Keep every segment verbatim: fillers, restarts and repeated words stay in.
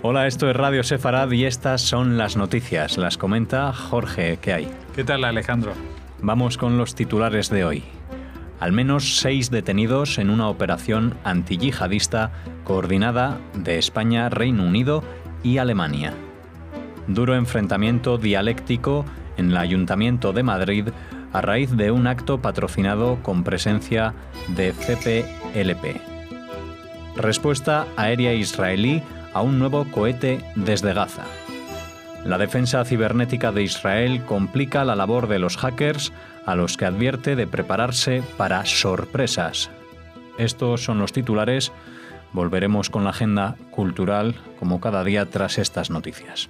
Hola, esto es Radio Sefarad y estas son las noticias. Las comenta Jorge. ¿Qué hay? ¿Qué tal, Alejandro? Vamos con los titulares de hoy. Al menos seis detenidos en una operación antiyihadista coordinada de España, Reino Unido y Alemania. Duro enfrentamiento dialéctico en el Ayuntamiento de Madrid a raíz de un acto patrocinado con presencia de C P L P. Respuesta aérea israelí a un nuevo cohete desde Gaza. La defensa cibernética de Israel complica la labor de los hackers, a los que advierte de prepararse para sorpresas. Estos son los titulares. Volveremos con la agenda cultural, como cada día, tras estas noticias.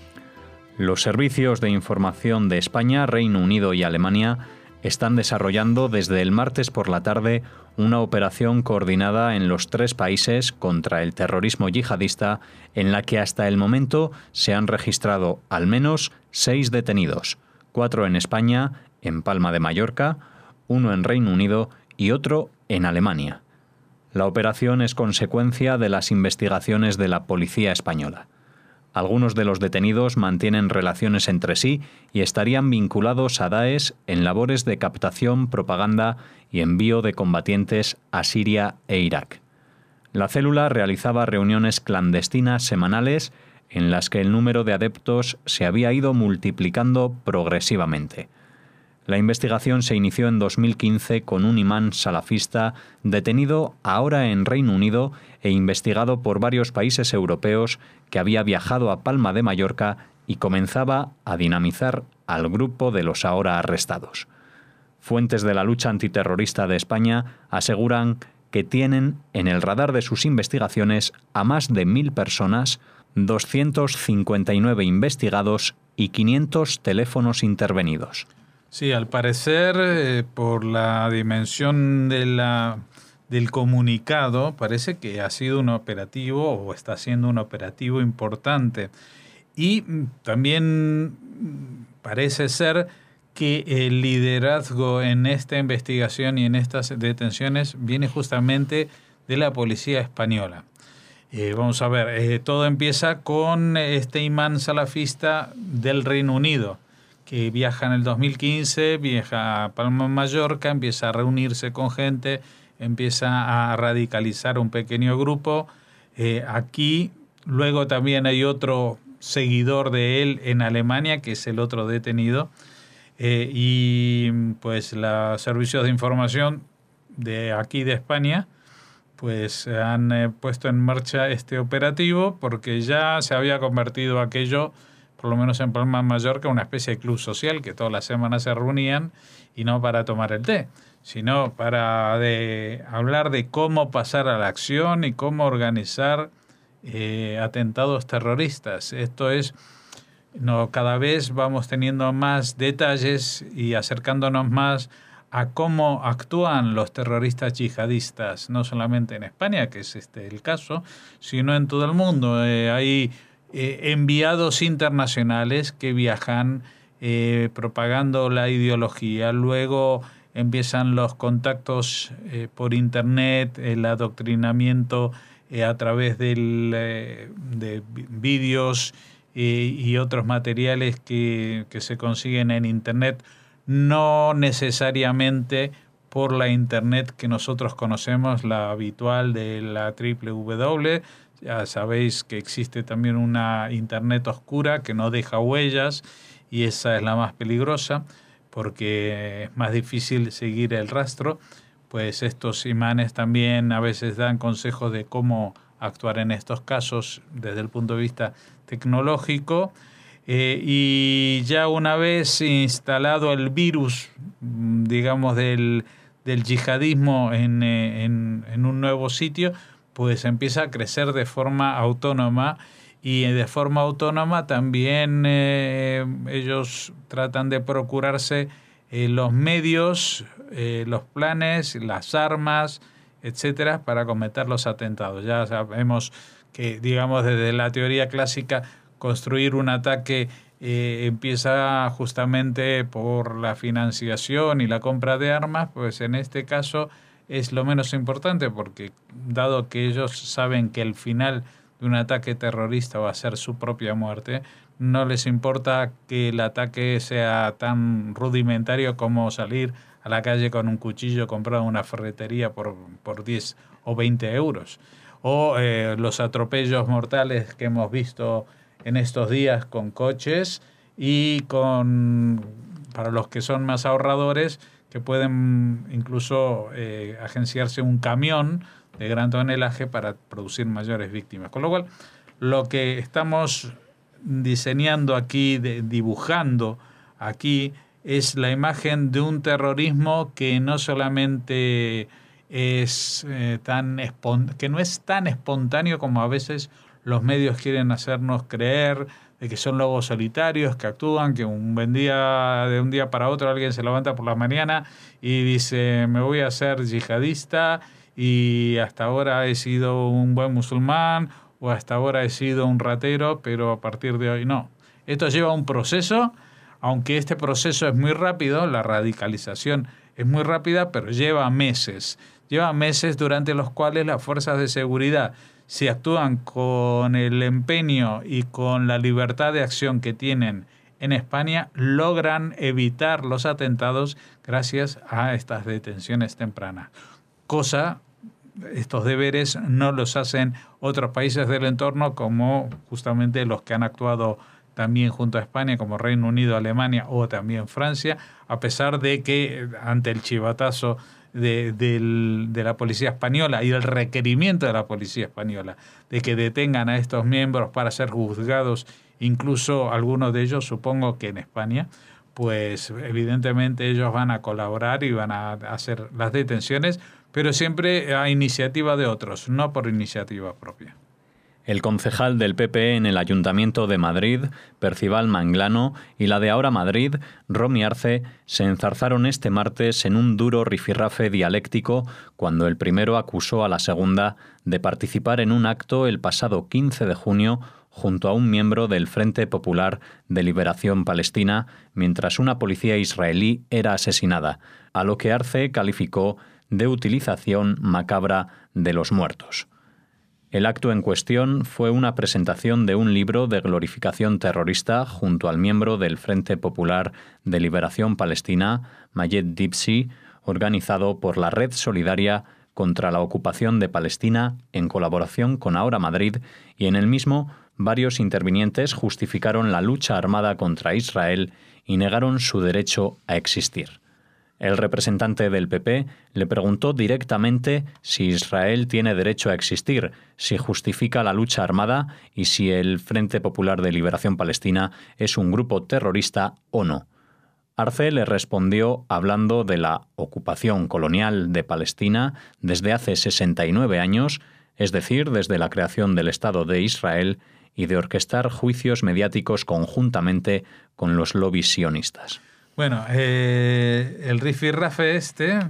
Los servicios de información de España, Reino Unido y Alemania están desarrollando desde el martes por la tarde una operación coordinada en los tres países contra el terrorismo yihadista, en la que hasta el momento se han registrado al menos seis detenidos, cuatro en España, en Palma de Mallorca, uno en Reino Unido y otro en Alemania. La operación es consecuencia de las investigaciones de la policía española. Algunos de los detenidos mantienen relaciones entre sí y estarían vinculados a Daesh en labores de captación, propaganda y envío de combatientes a Siria e Irak. La célula realizaba reuniones clandestinas semanales en las que el número de adeptos se había ido multiplicando progresivamente. La investigación se inició en dos mil quince con un imán salafista detenido ahora en Reino Unido e investigado por varios países europeos, que había viajado a Palma de Mallorca y comenzaba a dinamizar al grupo de los ahora arrestados. Fuentes de la lucha antiterrorista de España aseguran que tienen en el radar de sus investigaciones a más de mil personas, doscientos cincuenta y nueve investigados y quinientos teléfonos intervenidos. Sí, al parecer, eh, por la dimensión de la, del comunicado, parece que ha sido un operativo o está siendo un operativo importante. Y también parece ser que el liderazgo en esta investigación y en estas detenciones viene justamente de la policía española. Eh, vamos a ver, eh, todo empieza con este imán salafista del Reino Unido, que viaja en el dos mil quince, viaja a Palma de Mallorca, empieza a reunirse con gente, empieza a radicalizar un pequeño grupo. Eh, aquí luego también hay otro seguidor de él en Alemania, que es el otro detenido. Eh, y pues los servicios de información de aquí de España pues han eh, puesto en marcha este operativo, porque ya se había convertido aquello, por lo menos en Palma de Mallorca, una especie de club social que todas las semanas se reunían, y no para tomar el té, sino para de, hablar de cómo pasar a la acción y cómo organizar eh, atentados terroristas. Esto es, no, cada vez vamos teniendo más detalles y acercándonos más a cómo actúan los terroristas yihadistas, no solamente en España, que es este el caso, sino en todo el mundo. Eh, hay Eh, enviados internacionales que viajan eh, propagando la ideología. Luego empiezan los contactos eh, por internet, el adoctrinamiento eh, a través del, eh, de vídeos eh, y otros materiales que, que se consiguen en internet, no necesariamente por la internet que nosotros conocemos, la habitual de la doble u doble u doble u. Ya sabéis que existe también una internet oscura que no deja huellas, y esa es la más peligrosa porque es más difícil seguir el rastro. Pues estos imanes también a veces dan consejos de cómo actuar en estos casos desde el punto de vista tecnológico. Eh, y ya una vez instalado el virus, digamos, del, del yihadismo en, en, en un nuevo sitio, pues empieza a crecer de forma autónoma, y de forma autónoma también eh, ellos tratan de procurarse eh, los medios, eh, los planes, las armas, etcétera, para cometer los atentados. Ya sabemos que, digamos, desde la teoría clásica, construir un ataque eh, empieza justamente por la financiación y la compra de armas. Pues en este caso es lo menos importante, porque dado que ellos saben que el final de un ataque terrorista va a ser su propia muerte. No les importa que el ataque sea tan rudimentario como salir a la calle con un cuchillo comprado en una ferretería por, por diez o veinte euros. O eh, los atropellos mortales que hemos visto en estos días con coches y con, para los que son más ahorradores, que pueden incluso eh, agenciarse un camión de gran tonelaje para producir mayores víctimas. Con lo cual, lo que estamos diseñando aquí, de, dibujando aquí, es la imagen de un terrorismo que no solamente es eh, tan espont- que no es tan espontáneo como a veces los medios quieren hacernos creer, de que son lobos solitarios que actúan, que un buen día, de un día para otro alguien se levanta por la mañana y dice me voy a hacer yihadista y hasta ahora he sido un buen musulmán o hasta ahora he sido un ratero, pero a partir de hoy no. Esto lleva un proceso, aunque este proceso es muy rápido, la radicalización es muy rápida, pero lleva meses. Lleva meses durante los cuales las fuerzas de seguridad, si actúan con el empeño y con la libertad de acción que tienen en España, logran evitar los atentados gracias a estas detenciones tempranas. Cosa, estos deberes no los hacen otros países del entorno, como justamente los que han actuado también junto a España, como Reino Unido, Alemania o también Francia, a pesar de que ante el chivatazo de, de, de la policía española y el requerimiento de la policía española de que detengan a estos miembros para ser juzgados, incluso algunos de ellos, supongo que en España, pues evidentemente ellos van a colaborar y van a hacer las detenciones, pero siempre a iniciativa de otros, no por iniciativa propia. El concejal del P P en el Ayuntamiento de Madrid, Percival Manglano, y la de Ahora Madrid, Romy Arce, se enzarzaron este martes en un duro rifirrafe dialéctico cuando el primero acusó a la segunda de participar en un acto el pasado quince de junio junto a un miembro del Frente Popular de Liberación Palestina mientras una policía israelí era asesinada, a lo que Arce calificó de utilización macabra de los muertos. El acto en cuestión fue una presentación de un libro de glorificación terrorista junto al miembro del Frente Popular de Liberación Palestina, Mayed Dibsi, organizado por la Red Solidaria contra la Ocupación de Palestina en colaboración con Ahora Madrid, y en el mismo varios intervinientes justificaron la lucha armada contra Israel y negaron su derecho a existir. El representante del P P le preguntó directamente si Israel tiene derecho a existir, si justifica la lucha armada y si el Frente Popular de Liberación Palestina es un grupo terrorista o no. Arce le respondió hablando de la ocupación colonial de Palestina desde hace sesenta y nueve años, es decir, desde la creación del Estado de Israel, y de orquestar juicios mediáticos conjuntamente con los lobbies sionistas. Bueno, eh, el rifirrafe este,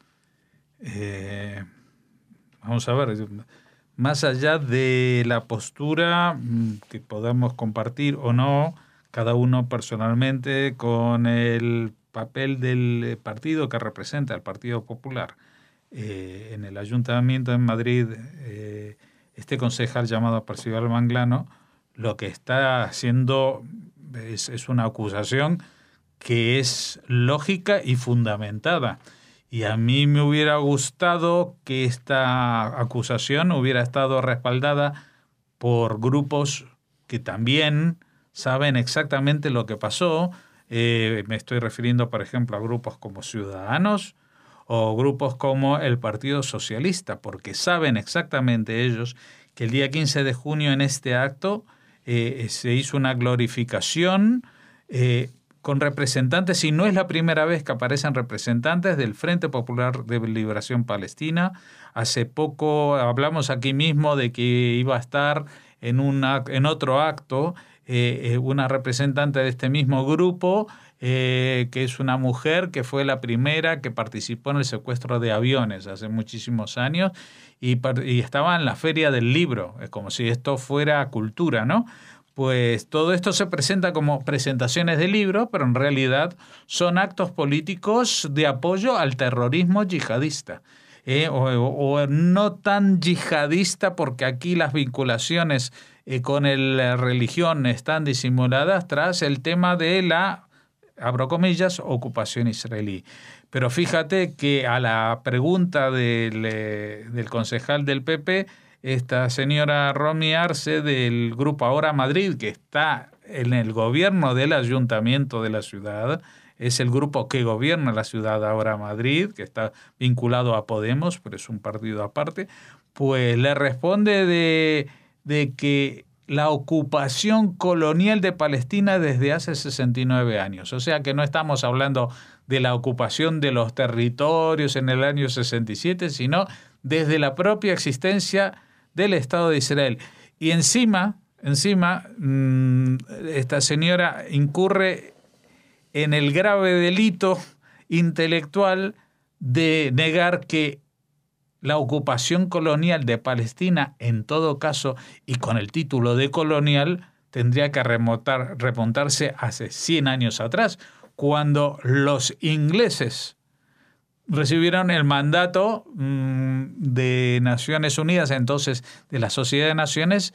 eh, vamos a ver, más allá de la postura que podamos compartir o no, cada uno personalmente, con el papel del partido que representa, el Partido Popular, eh, en el Ayuntamiento de Madrid, eh, este concejal llamado Percival Manglano, lo que está haciendo es, es una acusación que es lógica y fundamentada. Y a mí me hubiera gustado que esta acusación hubiera estado respaldada por grupos que también saben exactamente lo que pasó. Eh, me estoy refiriendo, por ejemplo, a grupos como Ciudadanos o grupos como el Partido Socialista, porque saben exactamente ellos que el día quince de junio en este acto eh, se hizo una glorificación eh, con representantes, y no es la primera vez que aparecen representantes del Frente Popular de Liberación Palestina. Hace poco hablamos aquí mismo de que iba a estar en, una, en otro acto eh, una representante de este mismo grupo, eh, que es una mujer que fue la primera que participó en el secuestro de aviones hace muchísimos años y, y estaba en la Feria del Libro, es como si esto fuera cultura, ¿no? Pues todo esto se presenta como presentaciones de libros, pero en realidad son actos políticos de apoyo al terrorismo yihadista. eh, o, o no tan yihadista, porque aquí las vinculaciones eh, con el, la religión están disimuladas tras el tema de la, abro comillas, ocupación israelí. Pero fíjate que a la pregunta del, del concejal del P P, esta señora Romy Arce del Grupo Ahora Madrid, que está en el gobierno del ayuntamiento de la ciudad, es el grupo que gobierna la ciudad Ahora Madrid, que está vinculado a Podemos, pero es un partido aparte, pues le responde de, de que la ocupación colonial de Palestina desde hace sesenta y nueve años. O sea que no estamos hablando de la ocupación de los territorios en el año sesenta y siete, sino desde la propia existencia del Estado de Israel. Y encima, encima, esta señora incurre en el grave delito intelectual de negar que la ocupación colonial de Palestina, en todo caso, y con el título de colonial, tendría que remontar, remontarse hace cien años atrás, cuando los ingleses recibieron el mandato mmm, de Naciones Unidas, entonces de la Sociedad de Naciones,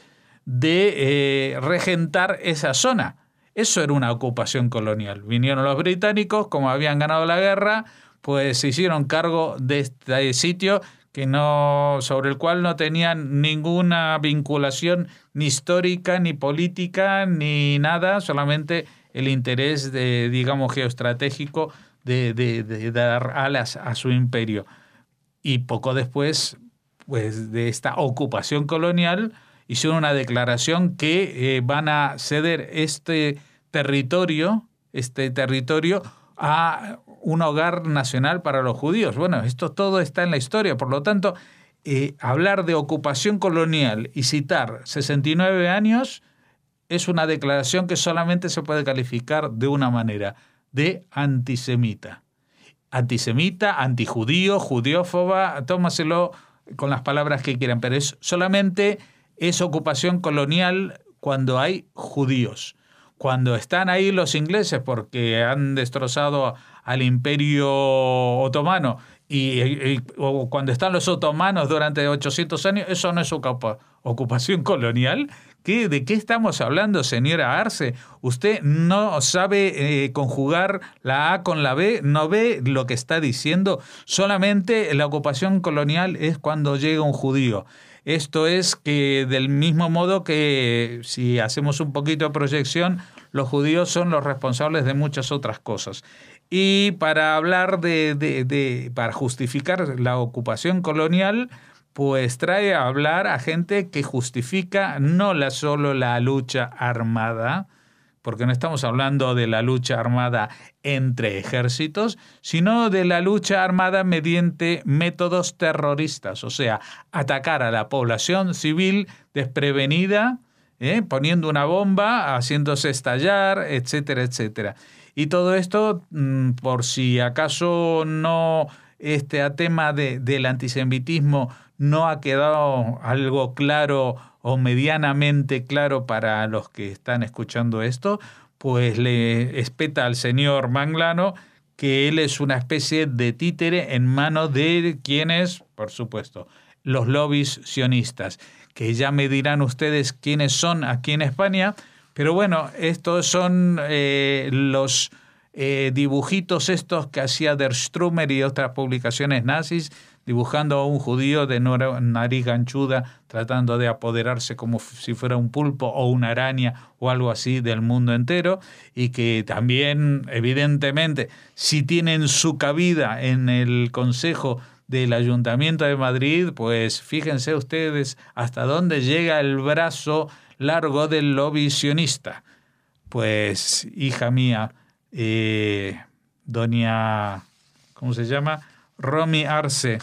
de eh, regentar esa zona. Eso era una ocupación colonial. Vinieron los británicos, como habían ganado la guerra, pues se hicieron cargo de este sitio que no, sobre el cual no tenían ninguna vinculación ni histórica, ni política, ni nada, solamente el interés de, digamos, geoestratégico de, de, de dar alas a su imperio. Y poco después, pues, de esta ocupación colonial, hicieron una declaración que eh, van a ceder este territorio, este territorio a un hogar nacional para los judíos. Bueno, esto todo está en la historia, por lo tanto, eh, hablar de ocupación colonial y citar sesenta y nueve años es una declaración que solamente se puede calificar de una manera, de antisemita. Antisemita, antijudío, judiófoba, tómaselo con las palabras que quieran, pero es solamente es ocupación colonial cuando hay judíos. Cuando están ahí los ingleses porque han destrozado al Imperio Otomano y, y o cuando están los otomanos durante ochocientos años, eso no es ocupa, ocupación colonial. ¿Qué, ¿De qué estamos hablando, señora Arce? Usted no sabe eh, conjugar la A con la B, no ve lo que está diciendo. Solamente la ocupación colonial es cuando llega un judío. Esto es que del mismo modo que si hacemos un poquito de proyección, los judíos son los responsables de muchas otras cosas. Y para hablar de, de, de para justificar la ocupación colonial, pues trae a hablar a gente que justifica no la, solo la lucha armada, porque no estamos hablando de la lucha armada entre ejércitos, sino de la lucha armada mediante métodos terroristas, o sea, atacar a la población civil desprevenida, ¿eh? poniendo una bomba, haciéndose estallar, etcétera, etcétera. Y todo esto, por si acaso no, este a tema de, del antisemitismo no ha quedado algo claro o medianamente claro para los que están escuchando esto, pues le espeta al señor Manglano que él es una especie de títere en manos de quienes, por supuesto, los lobbies sionistas, que ya me dirán ustedes quiénes son aquí en España, pero bueno, estos son eh, los eh, dibujitos estos que hacía Der Strummer y otras publicaciones nazis, dibujando a un judío de nariz ganchuda, tratando de apoderarse como si fuera un pulpo o una araña o algo así del mundo entero, y que también, evidentemente, si tienen su cabida en el Consejo del Ayuntamiento de Madrid, pues fíjense ustedes hasta dónde llega el brazo largo del lobby sionista. Pues, hija mía, eh, doña, ¿cómo se llama?, Romy Arce,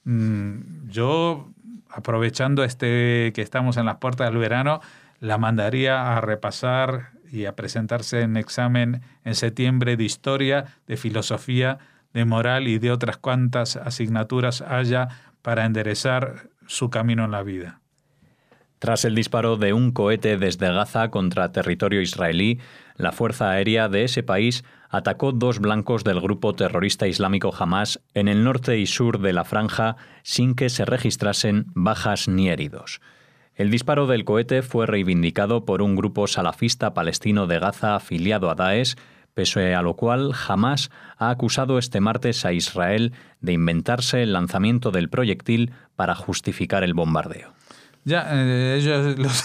yo, aprovechando este que estamos en las puertas del verano, la mandaría a repasar y a presentarse en examen en septiembre de historia, de filosofía, de moral y de otras cuantas asignaturas haya para enderezar su camino en la vida. Tras el disparo de un cohete desde Gaza contra territorio israelí, la Fuerza Aérea de ese país atacó dos blancos del grupo terrorista islámico Hamás en el norte y sur de la franja sin que se registrasen bajas ni heridos. El disparo del cohete fue reivindicado por un grupo salafista palestino de Gaza afiliado a Daesh, pese a lo cual Hamás ha acusado este martes a Israel de inventarse el lanzamiento del proyectil para justificar el bombardeo. Ya, eh, ellos los,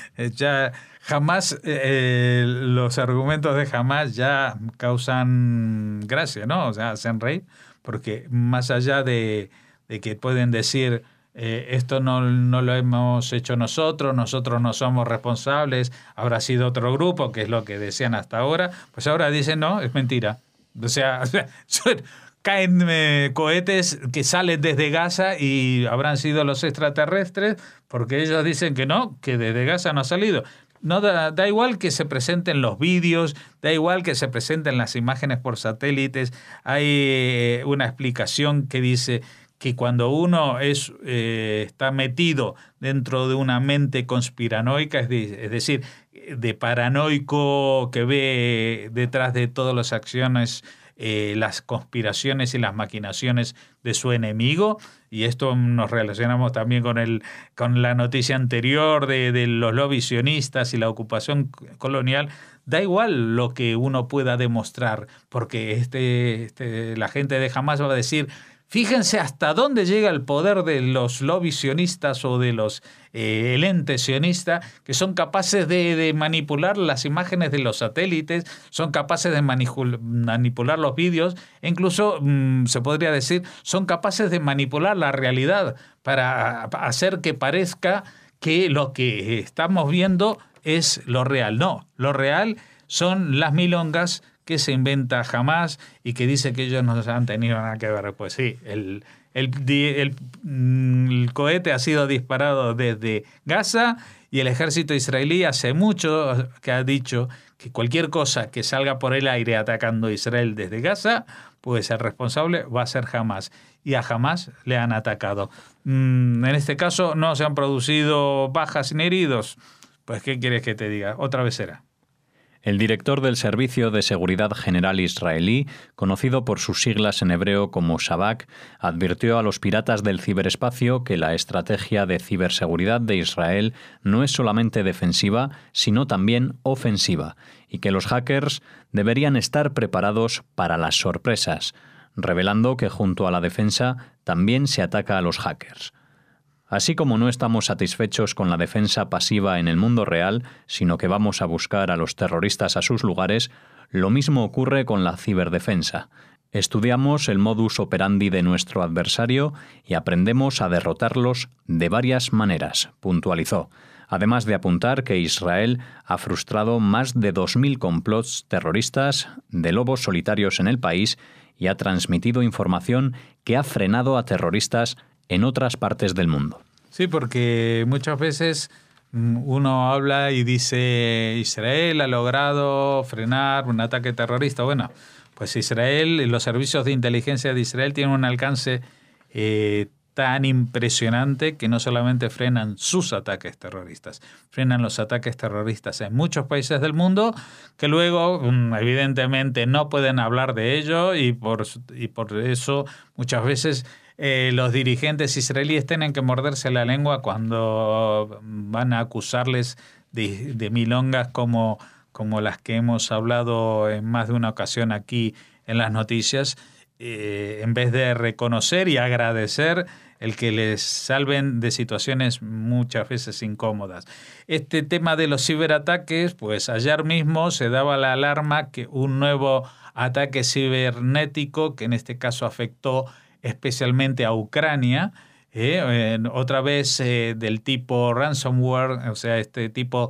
ya jamás eh, los argumentos de Hamás ya causan gracia, ¿no? O sea, hacen reír, porque más allá de, de que pueden decir eh, esto no, no lo hemos hecho nosotros, nosotros no somos responsables, habrá sido otro grupo, que es lo que decían hasta ahora, pues ahora dicen no, es mentira. O sea, o sea son, caen eh, cohetes que salen desde Gaza y habrán sido los extraterrestres, porque ellos dicen que no, que desde Gaza no ha salido. No da, da igual que se presenten los vídeos, da igual que se presenten las imágenes por satélites. Hay eh, una explicación que dice que cuando uno es eh, está metido dentro de una mente conspiranoica, es, de, es decir, de paranoico que ve detrás de todas las acciones Eh, las conspiraciones y las maquinaciones de su enemigo, y esto nos relacionamos también con el con la noticia anterior de, de los lobbies sionistas y la ocupación colonial. Da igual lo que uno pueda demostrar, porque este, este la gente de Hamás va a decir: fíjense hasta dónde llega el poder de los lobbies sionistas o de los eh, el ente sionista, que son capaces de, de manipular las imágenes de los satélites, son capaces de manipul- manipular los vídeos, e incluso, mmm, se podría decir, son capaces de manipular la realidad para hacer que parezca que lo que estamos viendo es lo real. No, lo real son las milongas que se inventa Hamás y que dice que ellos no han tenido nada que ver. Pues sí, el, el, el, el cohete ha sido disparado desde Gaza y el ejército israelí hace mucho que ha dicho que cualquier cosa que salga por el aire atacando a Israel desde Gaza, pues el responsable va a ser Hamás. Y a Hamás le han atacado. Mm, en este caso no se han producido bajas ni heridos. Pues, ¿qué quieres que te diga? Otra vez será. El director del Servicio de Seguridad General israelí, conocido por sus siglas en hebreo como Shabak, advirtió a los piratas del ciberespacio que la estrategia de ciberseguridad de Israel no es solamente defensiva, sino también ofensiva, y que los hackers deberían estar preparados para las sorpresas, revelando que junto a la defensa también se ataca a los hackers. Así como no estamos satisfechos con la defensa pasiva en el mundo real, sino que vamos a buscar a los terroristas a sus lugares, lo mismo ocurre con la ciberdefensa. Estudiamos el modus operandi de nuestro adversario y aprendemos a derrotarlos de varias maneras, puntualizó, además de apuntar que Israel ha frustrado más de dos mil complots terroristas de lobos solitarios en el país y ha transmitido información que ha frenado a terroristas en otras partes del mundo. Sí, porque muchas veces uno habla y dice Israel ha logrado frenar un ataque terrorista. Bueno, pues Israel, los servicios de inteligencia de Israel tienen un alcance eh, tan impresionante que no solamente frenan sus ataques terroristas, frenan los ataques terroristas en muchos países del mundo que luego evidentemente no pueden hablar de ello y por, y por eso muchas veces Eh, los dirigentes israelíes tienen que morderse la lengua cuando van a acusarles de, de milongas como, como las que hemos hablado en más de una ocasión aquí en las noticias, eh, en vez de reconocer y agradecer el que les salven de situaciones muchas veces incómodas. Este tema de los ciberataques, pues ayer mismo se daba la alarma que un nuevo ataque cibernético, que en este caso afectó especialmente a Ucrania, eh, eh, otra vez eh, del tipo ransomware, o sea, este tipo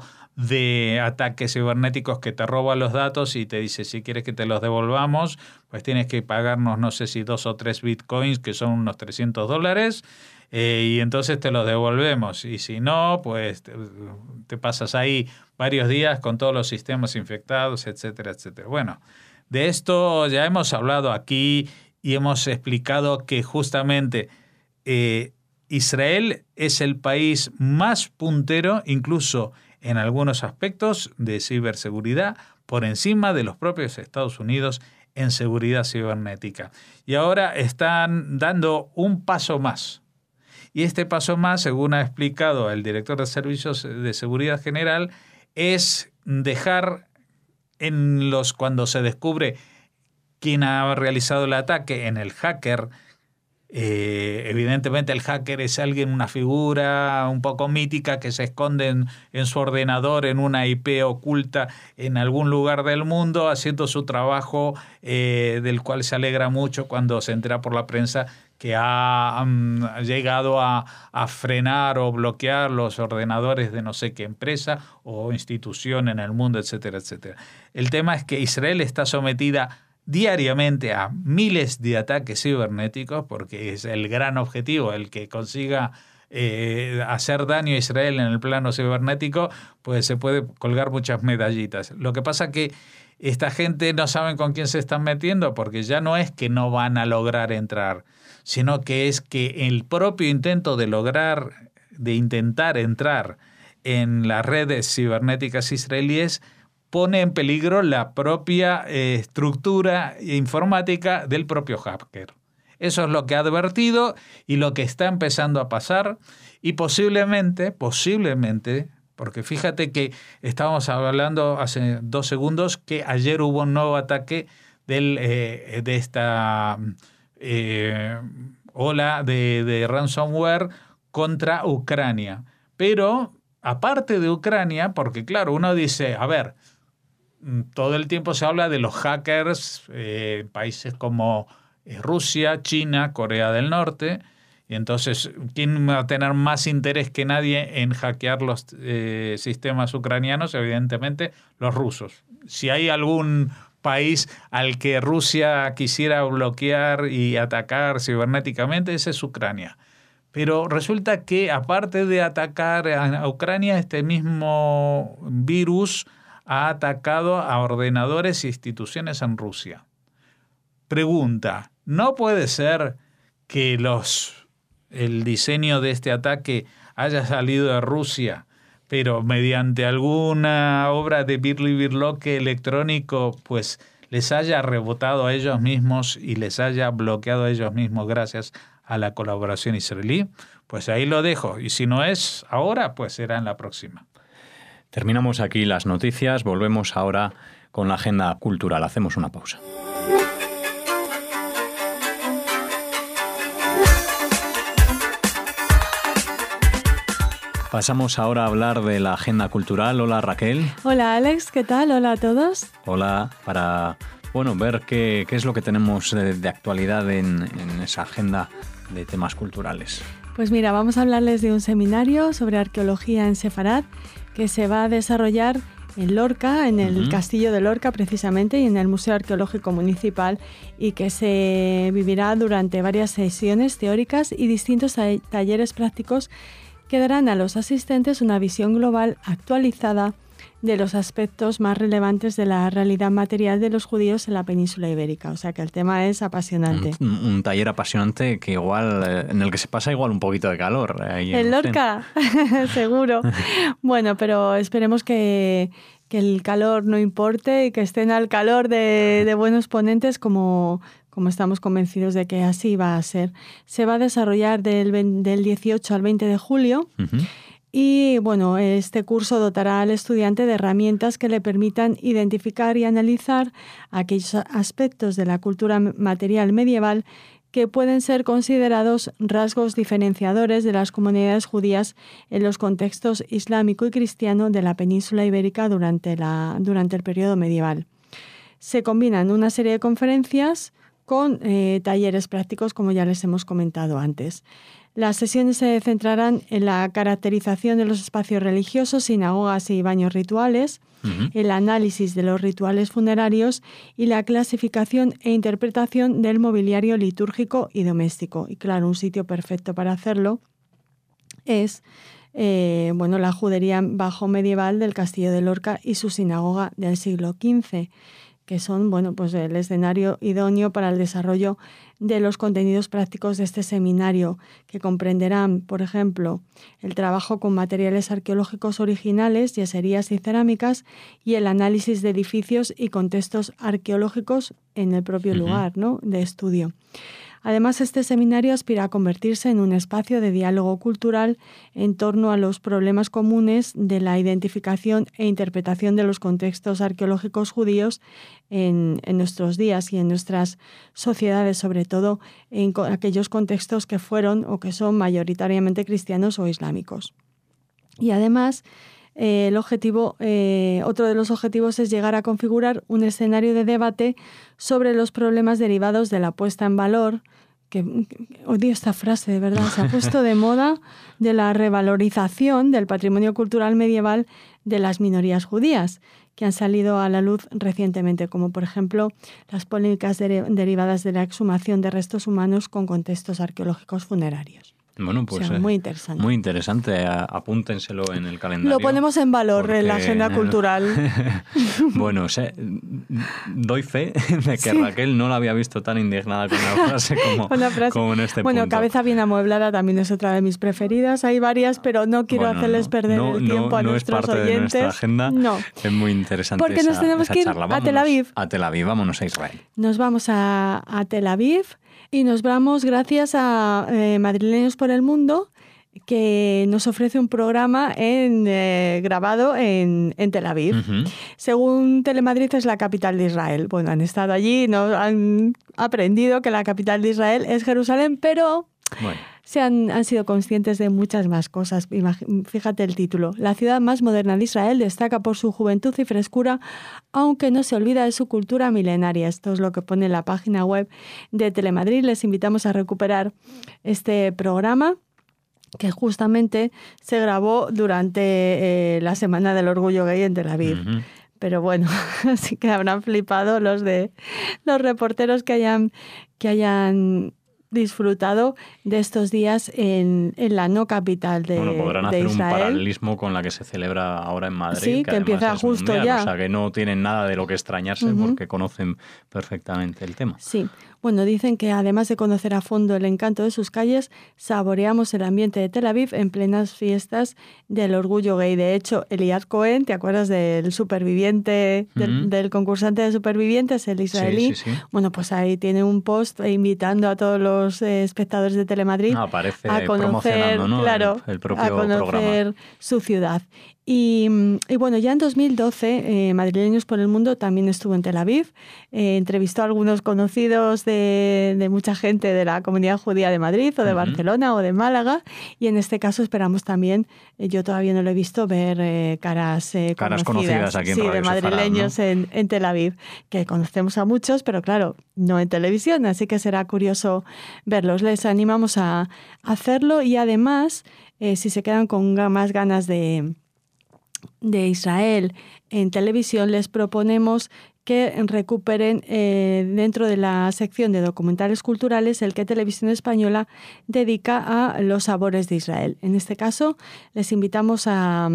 de ataques cibernéticos que te roban los datos y te dice si quieres que te los devolvamos, pues tienes que pagarnos no sé si dos o tres bitcoins, que son unos trescientos dólares, eh, y entonces te los devolvemos. Y si no, pues te, te pasas ahí varios días con todos los sistemas infectados, etcétera, etcétera. Bueno, de esto ya hemos hablado aquí y hemos explicado que justamente eh, Israel es el país más puntero, incluso en algunos aspectos de ciberseguridad, por encima de los propios Estados Unidos en seguridad cibernética. Y ahora están dando un paso más. Y este paso más, según ha explicado el director de Servicios de Seguridad General, es dejar en los cuando se descubre quién ha realizado el ataque en el hacker. Eh, evidentemente el hacker es alguien, una figura un poco mítica que se esconde en, en su ordenador en una I P oculta en algún lugar del mundo haciendo su trabajo, eh, del cual se alegra mucho cuando se entera por la prensa que ha um, llegado a, a frenar o bloquear los ordenadores de no sé qué empresa o institución en el mundo, etcétera, etcétera. El tema es que Israel está sometida diariamente a miles de ataques cibernéticos, porque es el gran objetivo, el que consiga eh, hacer daño a Israel en el plano cibernético, pues se puede colgar muchas medallitas. Lo que pasa que esta gente no saben con quién se están metiendo, porque ya no es que no van a lograr entrar, sino que es que el propio intento de lograr, de intentar entrar en las redes cibernéticas israelíes pone en peligro la propia eh, estructura informática del propio hacker. Eso es lo que ha advertido y lo que está empezando a pasar, y posiblemente, posiblemente, porque fíjate que estábamos hablando hace dos segundos que ayer hubo un nuevo ataque del, eh, de esta eh, ola de, de ransomware contra Ucrania. Pero aparte de Ucrania, porque claro, uno dice, a ver, todo el tiempo se habla de los hackers, eh, países como eh, Rusia, China, Corea del Norte, y entonces, ¿quién va a tener más interés que nadie en hackear los eh, sistemas ucranianos? Evidentemente, los rusos. Si hay algún país al que Rusia quisiera bloquear y atacar cibernéticamente, ese es Ucrania. Pero resulta que, aparte de atacar a Ucrania, este mismo virus ha atacado a ordenadores e instituciones en Rusia. Pregunta, ¿no puede ser que los, el diseño de este ataque haya salido de Rusia, pero mediante alguna obra de birli-birloque electrónico, pues les haya rebotado a ellos mismos y les haya bloqueado a ellos mismos gracias a la colaboración israelí? Pues ahí lo dejo. Y si no es ahora, pues será en la próxima. Terminamos aquí las noticias, volvemos ahora con la agenda cultural. Hacemos una pausa. Pasamos ahora a hablar de la agenda cultural. Hola Raquel. Hola Alex, ¿qué tal? Hola a todos. Hola, para bueno, ver qué, qué es lo que tenemos de, de actualidad en, en esa agenda de temas culturales. Pues mira, vamos a hablarles de un seminario sobre arqueología en Sefarad que se va a desarrollar en Lorca, en el uh-huh. Castillo de Lorca precisamente, y en el Museo Arqueológico Municipal, y que se vivirá durante varias sesiones teóricas y distintos talleres prácticos que darán a los asistentes una visión global actualizada de los aspectos más relevantes de la realidad material de los judíos en la península ibérica. O sea que el tema es apasionante. Un, un taller apasionante que igual, eh, en el que se pasa igual un poquito de calor. Ahí en Lorca, seguro. Bueno, pero esperemos que, que el calor no importe y que estén al calor de, de buenos ponentes como, como estamos convencidos de que así va a ser. Se va a desarrollar del, del dieciocho al veinte de julio. Uh-huh. Y bueno, este curso dotará al estudiante de herramientas que le permitan identificar y analizar aquellos aspectos de la cultura material medieval que pueden ser considerados rasgos diferenciadores de las comunidades judías en los contextos islámico y cristiano de la península ibérica durante, la, durante el periodo medieval. Se combinan una serie de conferencias con eh, talleres prácticos, como ya les hemos comentado antes. Las sesiones se centrarán en la caracterización de los espacios religiosos, sinagogas y baños rituales, uh-huh. el análisis de los rituales funerarios y la clasificación e interpretación del mobiliario litúrgico y doméstico. Y claro, un sitio perfecto para hacerlo es eh, bueno, la judería bajo medieval del Castillo de Lorca y su sinagoga del siglo quince, que son bueno, pues el escenario idóneo para el desarrollo de los contenidos prácticos de este seminario, que comprenderán, por ejemplo, el trabajo con materiales arqueológicos originales, yeserías y cerámicas, y el análisis de edificios y contextos arqueológicos en el propio uh-huh. lugar, ¿no?, de estudio. Además, este seminario aspira a convertirse en un espacio de diálogo cultural en torno a los problemas comunes de la identificación e interpretación de los contextos arqueológicos judíos en, en nuestros días y en nuestras sociedades, sobre todo en co- aquellos contextos que fueron o que son mayoritariamente cristianos o islámicos. Y además, Eh, el objetivo, eh, otro de los objetivos es llegar a configurar un escenario de debate sobre los problemas derivados de la puesta en valor, que, que odio esta frase, de verdad, se ha puesto de moda, de la revalorización del patrimonio cultural medieval de las minorías judías, que han salido a la luz recientemente, como por ejemplo las polémicas de- derivadas de la exhumación de restos humanos con contextos arqueológicos funerarios. Bueno, pues o sea, muy interesante. Muy interesante. Apúntenselo en el calendario. Lo ponemos en valor porque... en la agenda cultural. Bueno, sé, doy fe de que sí. Raquel no la había visto tan indignada con la frase como, frase. como en este bueno, punto. Bueno, cabeza bien amueblada también es otra de mis preferidas. Hay varias, pero no quiero bueno, hacerles no, perder no, el tiempo no, a no nuestros es parte oyentes. De nuestra agenda. No. Es muy interesante Porque esa, nos tenemos esa que ir charla. a Vámonos Tel Aviv. A Tel Aviv, vámonos a Israel. Nos vamos a, a Tel Aviv y nos vamos gracias a eh, Madrileños por el Mundo, que nos ofrece un programa en, eh, grabado en, en Tel Aviv. Uh-huh. Según Telemadrid es la capital de Israel. Bueno, han estado allí, ¿no? Han aprendido que la capital de Israel es Jerusalén, pero bueno. se han, han sido conscientes de muchas más cosas. Fíjate el título. La ciudad más moderna de Israel destaca por su juventud y frescura, aunque no se olvida de su cultura milenaria. Esto es lo que pone en la página web de Telemadrid. Les invitamos a recuperar este programa, que justamente se grabó durante eh, la Semana del Orgullo Gay en Tel Aviv. Uh-huh. Pero bueno, así que habrán flipado los de los reporteros que hayan, que hayan disfrutado de estos días en, en la no capital de Israel. Bueno, podrán hacer Israel. un paralelismo con la que se celebra ahora en Madrid, sí, que, que empieza justo mundial, ya. O sea, que no tienen nada de lo que extrañarse uh-huh. porque conocen perfectamente el tema. Sí. Bueno, dicen que además de conocer a fondo el encanto de sus calles, saboreamos el ambiente de Tel Aviv en plenas fiestas del orgullo gay. De hecho, Eliad Cohen, ¿te acuerdas del superviviente, uh-huh. del, del concursante de supervivientes, el israelí? Sí, sí, sí. Bueno, pues ahí tiene un post invitando a todos los eh, espectadores de Telemadrid ah, aparece a conocer, ¿no? claro, el, el propio a conocer programa. su ciudad. Y, y bueno, ya en dos mil doce, eh, Madrileños por el Mundo también estuvo en Tel Aviv, eh, entrevistó a algunos conocidos de, de mucha gente de la comunidad judía de Madrid o de uh-huh. Barcelona o de Málaga, y en este caso esperamos también, eh, yo todavía no lo he visto, ver eh, caras, eh, caras conocidas, conocidas aquí en sí, Radio de madrileños Sefarad, ¿no? en, en Tel Aviv, que conocemos a muchos, pero claro, no en televisión, así que será curioso verlos. Les animamos a hacerlo y además, eh, si se quedan con más ganas de... de Israel en televisión, les proponemos que recuperen eh, dentro de la sección de documentales culturales el que Televisión Española dedica a los sabores de Israel. En este caso, les invitamos a,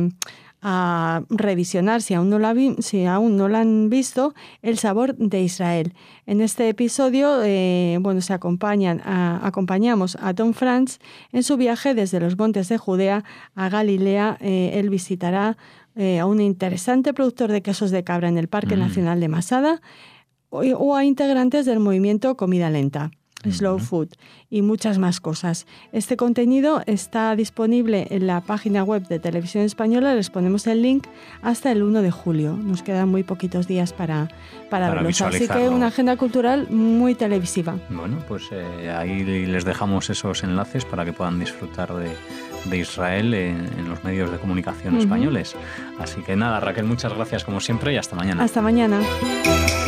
a revisionar, si aún no lo, vi, si aún no lo han visto, El sabor de Israel. En este episodio, eh, bueno, se acompañan a, acompañamos a Tom Franz en su viaje desde los montes de Judea a Galilea. Eh, él visitará Eh, a un interesante productor de quesos de cabra en el Parque mm. Nacional de Masada o, o a integrantes del movimiento Comida Lenta, mm-hmm. Slow Food, y muchas más cosas. Este contenido está disponible en la página web de Televisión Española, les ponemos el link hasta el uno de julio. Nos quedan muy poquitos días para, para, para verlos. Así que una agenda cultural muy televisiva. Bueno, pues eh, ahí les dejamos esos enlaces para que puedan disfrutar de... de Israel en, en los medios de comunicación uh-huh. españoles. Así que nada, Raquel, muchas gracias como siempre y hasta mañana. Hasta mañana.